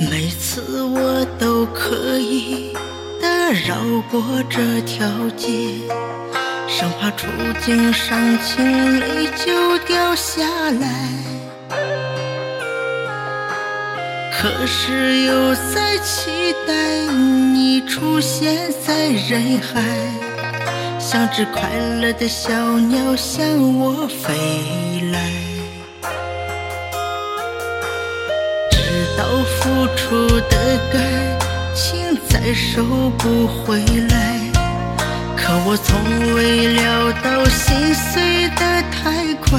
每次我都可以地绕过这条街，生怕触景伤情泪就掉下来，可是又在期待你出现在人海，像只快乐的小鸟向我飞来，知道付出的感情再收不回来，可我从未料到心碎得太快，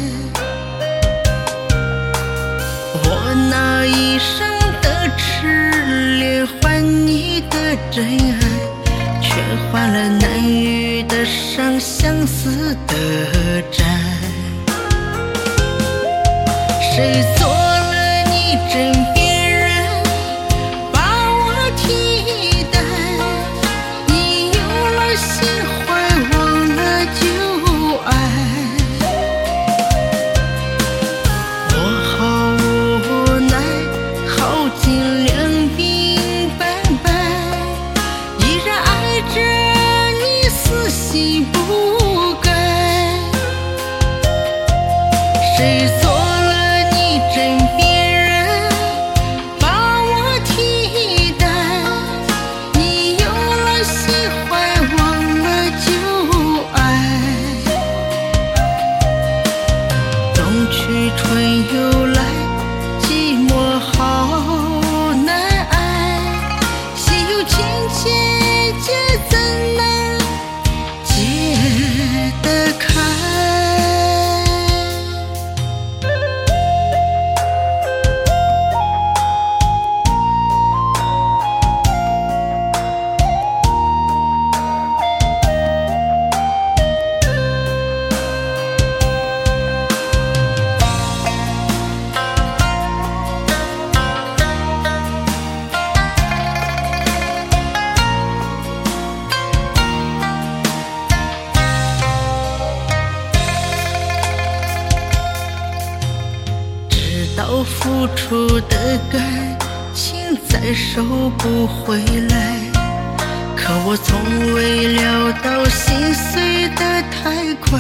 我那一生的痴恋换你的真爱，却换了难遇的伤，相思的债。谁做了你枕边人，把我替代，你有了心怀，忘了旧爱，我好无奈，耗尽两鬓斑白，依然爱着你，死心不改。谁做了你枕边人，把我替代，你有了心怀，忘了旧爱，冬去春又来，寂寞好难挨，心有千千结，怎能解得开？知道付出的感情再收不回来，可我从未料到心碎得太快，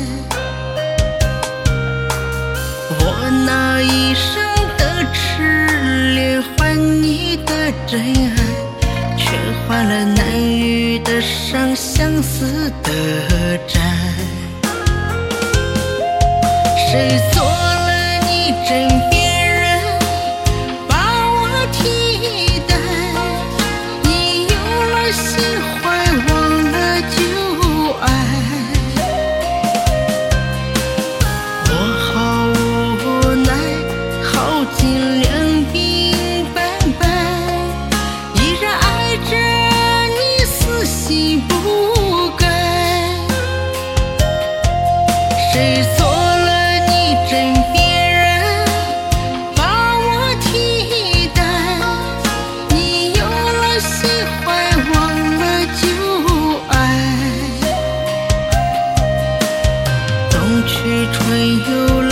我那一生的痴恋换你的真爱，却换了难遇的伤，相思的债。谁做了你枕边人，把我替代，你有了心怀，忘了旧爱，我好无奈，耗尽两鬓斑白，依然爱着你，死心不改。谁做了你枕边人，把我替代，你有了心怀，忘了旧爱，冬去春又来。